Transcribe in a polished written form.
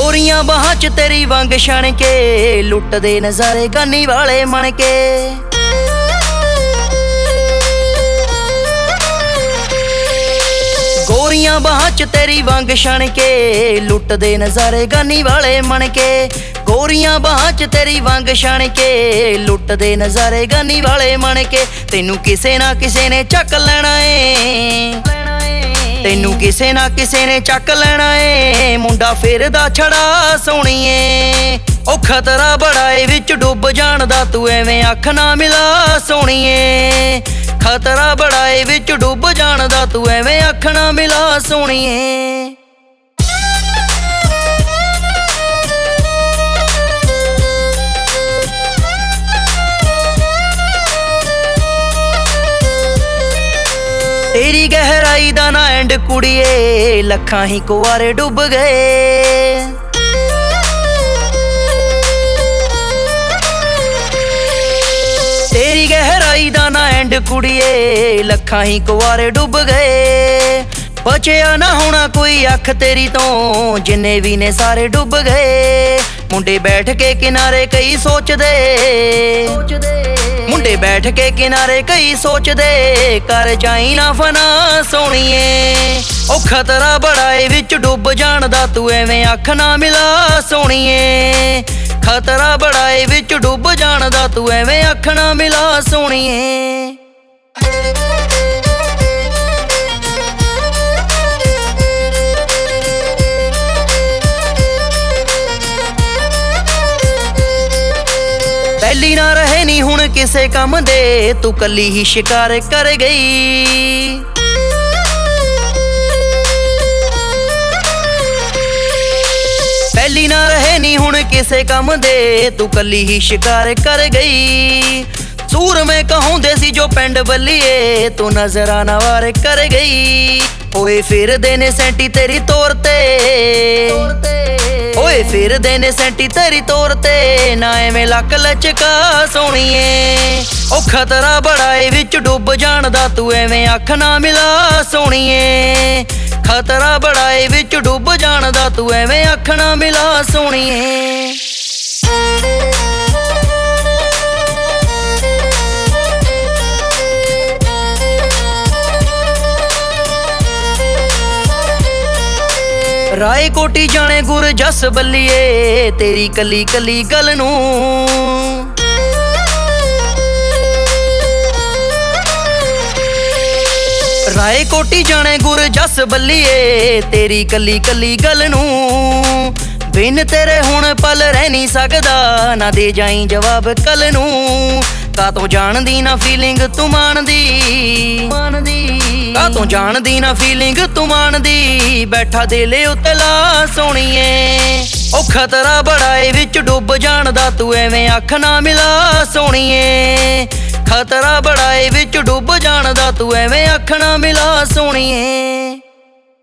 ਗੋਰੀਆਂ ਬਾਹਾਂ 'ਚ ਤੇਰੀ ਵੰਗ ਛਣ ਕੇ ਲੁੱਟਦੇ ਨਜ਼ਾਰੇ ਗਾਨੀ ਵਾਲੇ ਮਣ ਕੇ। ਗੋਰੀਆਂ ਬਾਹਾਂ 'ਚ ਤੇਰੀ ਵੰਗ ਛਣ ਕੇ ਲੁੱਟਦੇ ਨਜ਼ਾਰੇ ਗਾਨੀ ਵਾਲੇ ਮਣ ਕੇ। ਗੋਰੀਆਂ ਬਾਹਾਂ 'ਚ ਤੇਰੀ ਵੰਗ ਛਣ ਕੇ ਲੁੱਟਦੇ ਨਜ਼ਾਰੇ ਗਾਨੀ ਵਾਲੇ ਮਣ ਕੇ। ਤੈਨੂੰ ਕਿਸੇ ਨਾ ਕਿਸੇ ਨੇ ਚੱਕ ਲੈਣਾ ਏ, ਤੈਨੂੰ ਕਿਸੇ ਨਾ ਕਿਸੇ ਨੇ ਚੱਕ ਲੈਣਾ ਏ। ਮੁੰਡਾ ਫਿਰਦਾ ਛੜਾ ਸੋਹਣੀਏ, ਉਹ ਖਤਰਾ ਬੜਾ ਏ ਵਿੱਚ ਡੁੱਬ ਜਾਣ ਦਾ, ਤੂੰ ਐਵੇਂ ਅੱਖ ਨਾ ਮਿਲਾ ਸੋਹਣੀਏ। ਖਤਰਾ ਬੜਾ ਏ ਵਿੱਚ ਡੁੱਬ ਜਾਣ ਦਾ, ਤੂੰ ਐਵੇਂ ਅੱਖ ਨਾ ਮਿਲਾ ਸੋਹਣੀਏ। ਤੇਰੀ ਗਹਿਰਾਈ ਦਾ ਨਾ ਐਂਡ ਕੁੜੀਏ, ਲੱਖਾਂ ਹੀ ਕੁਆਰੇ ਡੁੱਬ ਗਏ। ਤੇਰੀ ਗਹਿਰਾਈ ਦਾ ਨਾ ਐਂਡ ਕੁੜੀਏ, ਲੱਖਾਂ ਹੀ ਕੁਆਰੇ ਡੁੱਬ ਗਏ। ਬਚਿਆ ਨਾ ਹੋਣਾ ਕੋਈ ਅੱਖ ਤੇਰੀ ਤੋਂ, ਜਿੰਨੇ ਵੀ ਨੇ ਸਾਰੇ ਡੁੱਬ ਗਏ। ਮੁੰਡੇ ਬੈਠ ਕੇ ਕਿਨਾਰੇ ਕਈ ਸੋਚਦੇ, ਮੁੰਡੇ ਬੈਠ ਕੇ ਕਿਨਾਰੇ ਕਈ ਸੋਚਦੇ, ਕਰ ਜਾਈ ਨਾ ਫਨਾ ਸੋਹਣੀਏ। ਉਹ ਖਤਰਾ ਬੜਾ ਏ ਵਿੱਚ ਡੁੱਬ ਜਾਣ ਦਾ, ਤੂੰ ਐਵੇਂ ਅੱਖ ਨਾ ਮਿਲਾ ਸੋਹਣੀਏ। ਖਤਰਾ ਬੜਾ ਏ ਵਿੱਚ ਡੁੱਬ ਜਾਣ ਦਾ, ਤੂੰ ਐਵੇਂ ਅੱਖ ਨਾ ਮਿਲਾ ਸੋਹਣੀਏ। ਪਹਿਲੀ ਨਾ ਰਹੇ ਨੀ ਹੁਣ ਕਿਸੇ ਕੰਮ ਦੇ, ਤੂੰ ਕੱਲੀ ਹੀ ਸ਼ਿਕਾਰ ਕਰ ਗਈ। ਪਹਿਲੀ ਨਾ ਰਹੇ ਨੀ ਹੁਣ ਕਿਸੇ ਕੰਮ ਦੇ, ਤੂੰ ਕੱਲੀ ਹੀ ਸ਼ਿਕਾਰ ਕਰ ਗਈ। ਸੂਰ ਮੈਂ ਕਹਾਉਂਦੇ ਸੀ ਜੋ ਪਿੰਡ ਬੱਲੀਏ, ਤੂੰ ਨਜ਼ਰਾਂ ਨਾ ਵਾਰ ਕਰ ਗਈ। ਓਏ ਫਿਰਦੇ ਨੇ ਸੈਂਟੀ ਤੇਰੀ ਤੋਰ ਤੇ, ਓਏ ਫਿਰਦੇ ਨੇ ਸੈਂਟੀ ਤੇਰੀ ਤੋਰ ਤੇ, ਨਾ ਐਵੇਂ ਲੱਕ ਲਚਕਾ ਸੋਹਣੀਏ। ਉਹ ਖਤਰਾ ਬੜਾ ਏ ਵਿੱਚ ਡੁੱਬ ਜਾਣ ਦਾ, ਤੂੰ ਐਵੇਂ ਅੱਖ ਨਾ ਮਿਲਾ ਸੋਹਣੀਏ। ਖਤਰਾ ਬੜਾ ਏ ਵਿੱਚ ਡੁੱਬ ਜਾਣ ਦਾ, ਤੂੰ ਐਵੇਂ ਅੱਖ ਨਾ ਮਿਲਾ ਸੋਹਣੀਏ। ਰਾਏ ਕੋਟੀ ਜਾਣੇ ਗੁਰ ਜਸ ਬੱਲੀਏ, ਤੇਰੀ ਕੱਲੀ ਕੱਲੀ ਗੱਲ ਨੂੰ। ਰਾਏ ਕੋਟੀ ਜਾਣੇ ਗੁਰ ਜਸ ਬੱਲੀਏ, ਤੇਰੀ ਕੱਲੀ ਕੱਲੀ ਗੱਲ ਨੂੰ। ਬਿਨ ਤੇਰੇ ਹੁਣ ਪਲ ਰਹਿ ਨਹੀਂ ਸਕਦਾ, ਨਾ ਦੇ ਜਾਈ ਜਵਾਬ ਕੱਲ ਨੂੰ। ਕਾਤੋਂ ਜਾਣਦੀ ਨਾ ਫੀਲਿੰਗ ਤੂੰ ਮਾਣਦੀ, ਕਾਤੋਂ ਜਾਣਦੀ ਨਾ ਫੀਲਿੰਗ ਤੂੰ ਮਾਣਦੀ। ਬੈਠਾ ਦਿਲ ਉੱਤੇ ਲਾ ਸੋਹਣੀਏ। ਉਹ ਖਤਰਾ ਬੜਾ ਏ ਵਿੱਚ ਡੁੱਬ ਜਾਣ ਦਾ, ਤੂੰ ਐਵੇਂ ਅੱਖ ਨਾ ਮਿਲਾ ਸੋਹਣੀਏ। ਖਤਰਾ ਬੜਾ ਏ ਵਿੱਚ ਡੁੱਬ ਜਾਣ ਦਾ, ਤੂੰ ਐਵੇਂ ਅੱਖ ਨਾ ਮਿਲਾ ਸੋਹਣੀਏ।